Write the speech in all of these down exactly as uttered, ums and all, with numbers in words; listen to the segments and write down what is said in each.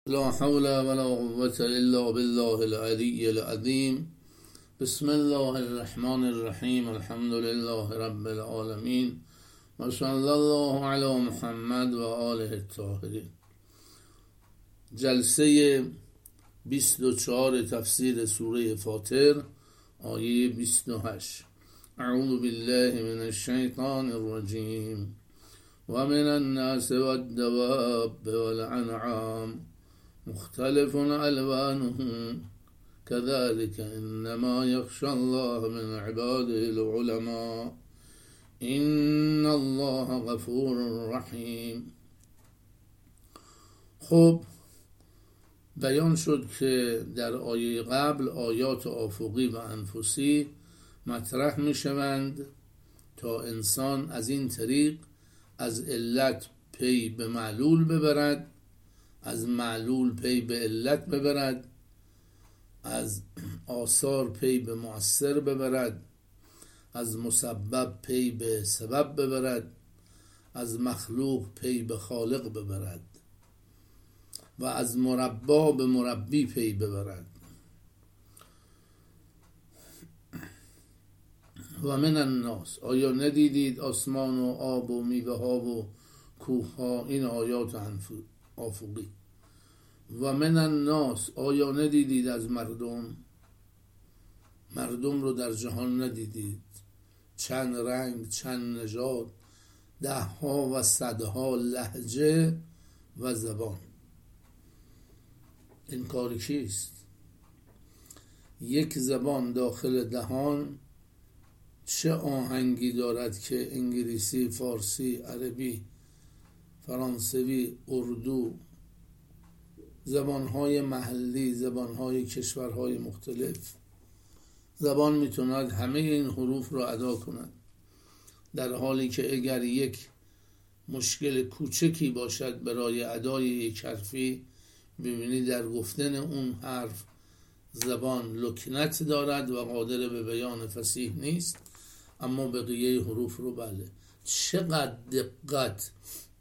لا حول ولا قوة إلا بالله العلي العظيم. بسم الله الرحمن الرحیم. الحمد لله رب العالمین و صلی الله علی محمد و آله الطاهرین. جلسه بیست و چهار تفسیر سوره فاطر، آیه بیست و هشت. اعوذ بالله من الشیطان الرجیم. و من الناس والدواب والانعام مختلف الوانه كذلك انما يخشى الله من عباده العلماء ان الله غفور رحیم. خب بیان شد که در آیه قبل آیات افقی و انفسی مطرح می شوند تا انسان از این طریق از علت پی به معلول ببرد، از معلول پی به علت ببرد، از آثار پی به مؤثر ببرد، از مسبب پی به سبب ببرد، از مخلوق پی به خالق ببرد و از مربا به مربی پی ببرد. و من الناس، آیا ندیدید آسمان و آب و میوه ها و کوه ها؟ این آیات افقی. و من الناس، آیا ندیدید از مردم؟ مردم رو در جهان ندیدید؟ چند رنگ، چند نژاد، ده ها و صدها لهجه و زبان. این کار کیست؟ یک زبان داخل دهان چه آهنگی دارد که انگلیسی، فارسی، عربی، فرانسوی، اردو، زبانهای محلی، زبانهای کشورهای مختلف، زبان میتوند همه این حروف را ادا کند، در حالی که اگر یک مشکل کوچکی باشد برای ادای یک حرفی، ببینید در گفتن اون حرف زبان لکنت دارد و قادر به بیان فصیح نیست، اما بقیه حروف رو بله. چقدر دقت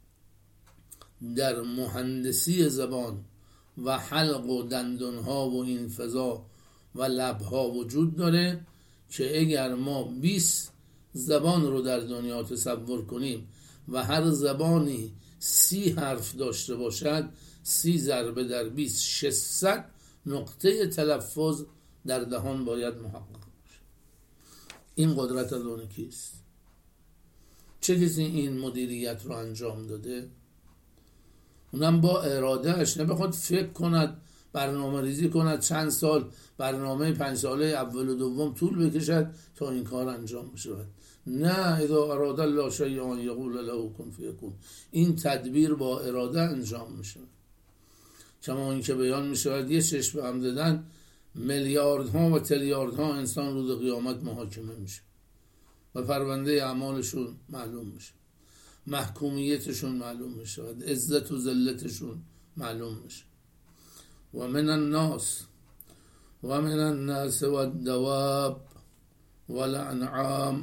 در مهندسی زبان و حلق و دندانها و این فضا و لبها وجود داره که اگر ما بیست زبان رو در دنیا تصور کنیم و هر زبانی سی حرف داشته باشد، سی ضربه در بیست، ششصد نقطه تلفظ در دهان باید محقق باشه. این قدرت از اون کیست؟ چه کسی این مدیریت رو انجام داده؟ اونم با ارادهش، نه بخواد فکر کند، برنامه ریزی کند، چند سال برنامه پنج ساله اول و دوم طول بکشد تا این کار انجام بشود. نه، اذا اراد الله شیئا یقول له کن فیکون. این تدبیر با اراده انجام میشه. کما این که بیان میشود یه چشم به هم زدن میلیاردها و تریلیاردها انسان روز قیامت محاکمه میشه و پرونده اعمالشون معلوم میشه، محکومیتشون معلوم میشه، عزت و ذلتشون معلوم میشه. و من الناس و من الناس و الدواب والانعام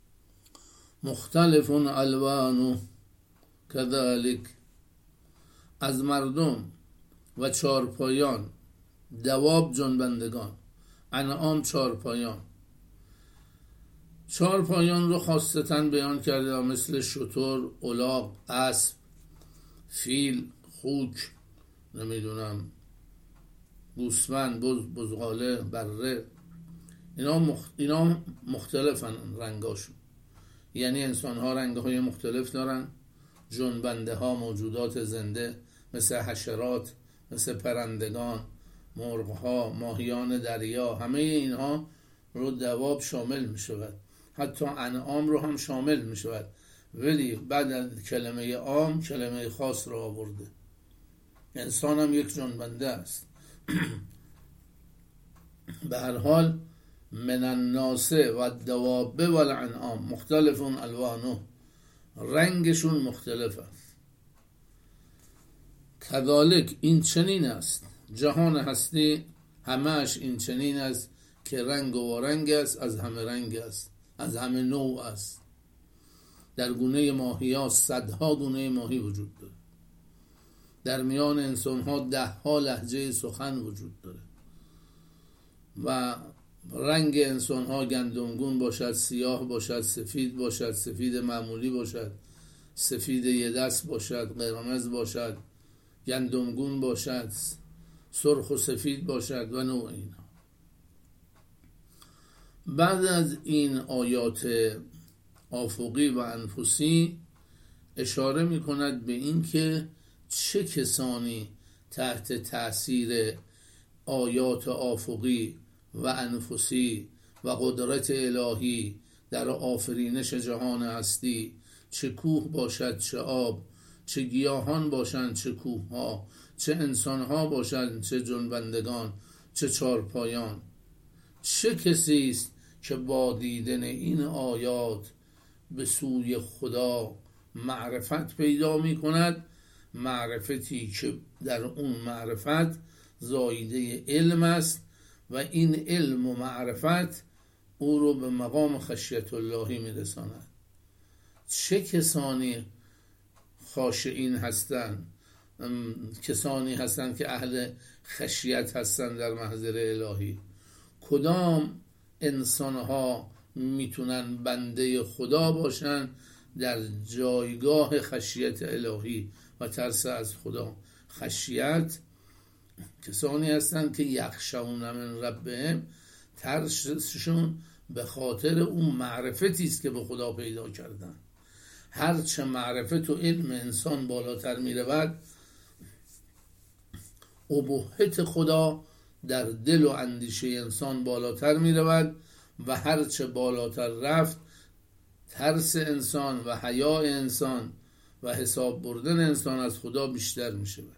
مختلف الوانه كذلك. از مردم و چارپایان، دواب جنبندگان، انعام چارپایان. چارپایان رو خاصتاً بیان کرده مثل شتر، الاغ، اسب، فیل، خوک، نمیدونم گوسفند، بز، بزغاله، بره. اینا, مخ... اینا مختلفن رنگاشون، یعنی انسان ها رنگ های مختلف دارن. جنبنده ها موجودات زنده مثل حشرات، مثل پرندگان، مرغ ها، ماهیان دریا، همه اینها رو دواب شامل می شود. حتی انعام رو هم شامل می شود، ولی بعد از کلمه عام کلمه خاص رو آورده. انسان هم یک جنبنده است. به هر حال من الناس و الدواب والانعام مختلف الوانه، رنگشون مختلف است. کذالک، این چنین است. جهان هستی همهش این چنین است که رنگ و رنگ است، از همه رنگ است، از همه نوع است. در گونه ماهی ها صدها گونه ماهی وجود دارد. در میان انسان ها ده ها لهجه سخن وجود داره و رنگ انسان ها گندمگون باشد، سیاه باشد، سفید باشد، سفید معمولی باشد، سفید یه دست باشد، قرمز باشد، گندمگون باشد، سرخ و سفید باشد و نوع اینا. بعد از این آیات آفقی و انفسی اشاره می کند به این که چه کسانی تحت تأثیر آیات آفقی و انفسی و قدرت الهی در آفرینش جهان هستی، چه کوه باشد چه آب، چه گیاهان باشند چه کوه ها، چه انسان ها باشند چه جنبندگان، چه چارپایان، چه کسی است که با دیدن این آیات به سوی خدا معرفت پیدا می کند، معرفتی که در اون معرفت زایده علم است و این علم و معرفت او رو به مقام خشیت اللهی می رساند. چه کسانی خاشعین هستند؟ کسانی هستند که اهل خشیت هستند در محضر الهی. کدام انسانها میتونن بنده خدا باشن در جایگاه خشیت الهی و ترس از خدا؟ خشیت کسانی هستند که یخشون من ربهم، ترسشون به خاطر اون معرفتی است که به خدا پیدا کردن. هرچه معرفت و علم انسان بالاتر می رود، ابهت خدا در دل و اندیشه انسان بالاتر می رود و هرچه بالاتر رفت، ترس انسان و حیا انسان و حساب بردن انسان از خدا بیشتر می شود.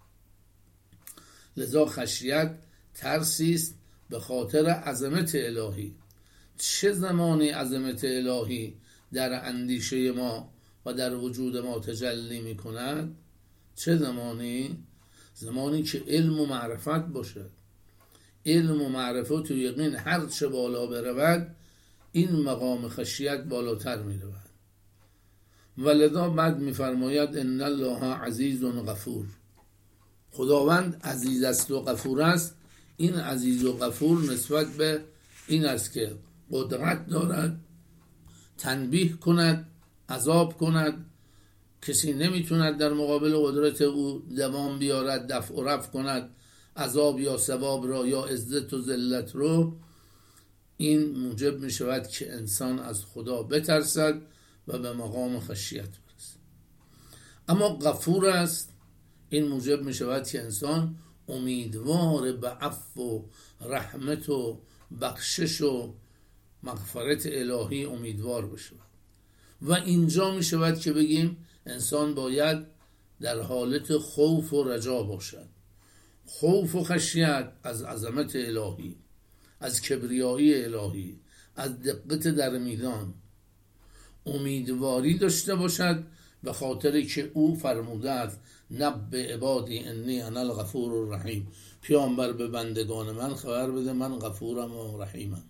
لذا خشیت ترسی است به خاطر عظمت الهی. چه زمانی عظمت الهی در اندیشه ما و در وجود ما تجلی می کند؟ چه زمانی؟ زمانی که علم و معرفت باشد. علم و معرفت و یقین هر چه بالا برود، این مقام خشیت بالاتر می رود. ولذا بعد می فرماید ان الله عزیز و غفور. خداوند عزیز است و غفور است. این عزیز و غفور نسبت به این است که قدرت دارد تنبیه کند، عذاب کند. کسی نمیتوند در مقابل قدرت او دوام بیارد، دفع و رفع کند عذاب یا ثواب را یا عزت و ذلت رو. این موجب می شود که انسان از خدا بترسد و به مقام خشیت برسد. اما غفور است، این موجب می شود که انسان امیدوار به عفو و رحمت و بخشش و مغفرت الهی امیدوار بشود. و اینجا می شود که بگیم انسان باید در حالت خوف و رجا باشد. خوف و خشیت از عظمت الهی، از کبریایی الهی، از دقت در میدان. امیدواری داشته باشد به خاطر که او فرموده است نبئ عبادی انی انا الغفور الرحیم. پیامبر به بندگان من خبر بده من غفورم و رحیمم.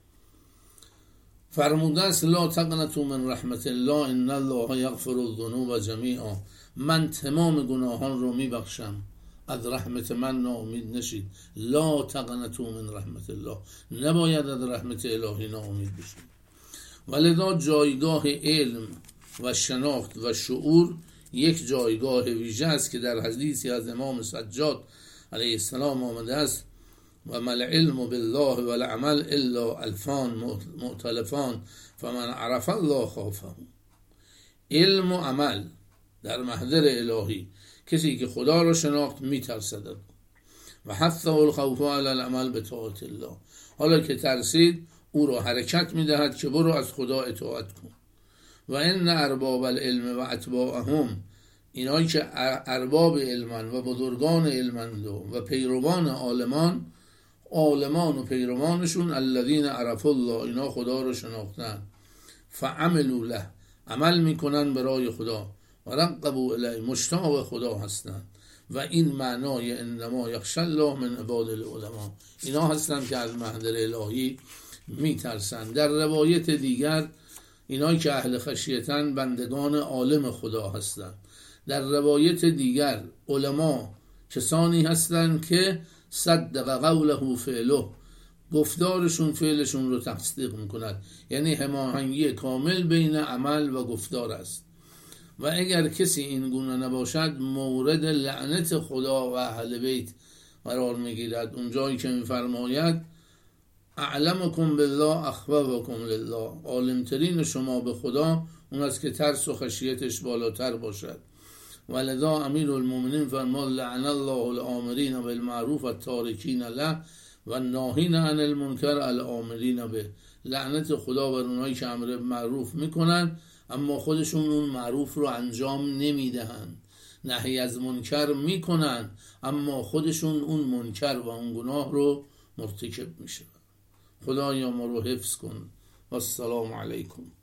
فرموده است لا تقنطوا من رحمت الله ان الله یغفر الذنوب جمیعا. من تمام گناهان رو میبخشم، از رحمت من ناامید نشید. لا تقنطوا من رحمت الله، نباید از رحمت الهی ناامید بشید. ولذا جایگاه علم و شناخت و شعور یک جایگاه ویژه است که در حدیثی از امام سجاد علیه السلام آمده است و مل علم بالله والعمل الا الفان مؤتلفان فمن عرف الله خافه. علم و عمل در محضر الهی، کسی که خدا را شناخت میترسد و حثه الخوف علی العمل بطاعت الله. حالا که ترسید او را حرکت میدهد که برو از خدا اطاعت کن. و ان ارباب العلم و اتباعهم، اینایی که ارباب علمن و بزرگان علمند و پیروان عالمان، عالمان و پیروانشون الذین عرفوا الله، اینا خدا رو شناختن، فعملوا له، عمل میکنن برای خدا، و رقبوا الیه، مشتاق خدا هستند. و این معنای انما یخشی الله من عباد العلماء، اینا هستند که از محضر الهی میترسند. در روایت دیگر اینایی که اهل خشیتن بندگان عالم خدا هستند. در روایت دیگر علما کسانی هستند که صدق قوله فعله، گفتارشون فعلشون رو تصدیق میکند، یعنی هماهنگی کامل بین عمل و گفتار است. و اگر کسی این گونه نباشد مورد لعنت خدا و اهل بیت قرار میگیرد. اونجایی که میفرماید اعلمکم بالله اخوفکم لله، عالمترین شما به خدا اون است که ترس و خشیتش بالاتر باشد. ولذا امیر المؤمنین فرمود لعن الله الامرین بالمعروف والتارکین له و الناهین عن المنکر الامرین به، لعنت خدا بر اونایی که امر معروف میکنن اما خودشون اون معروف رو انجام نمیدهن، نهی از منکر میکنن اما خودشون اون منکر و اون گناه رو مرتکب میشن. خدایا ما رو حفظ کن. و السلام علیکم.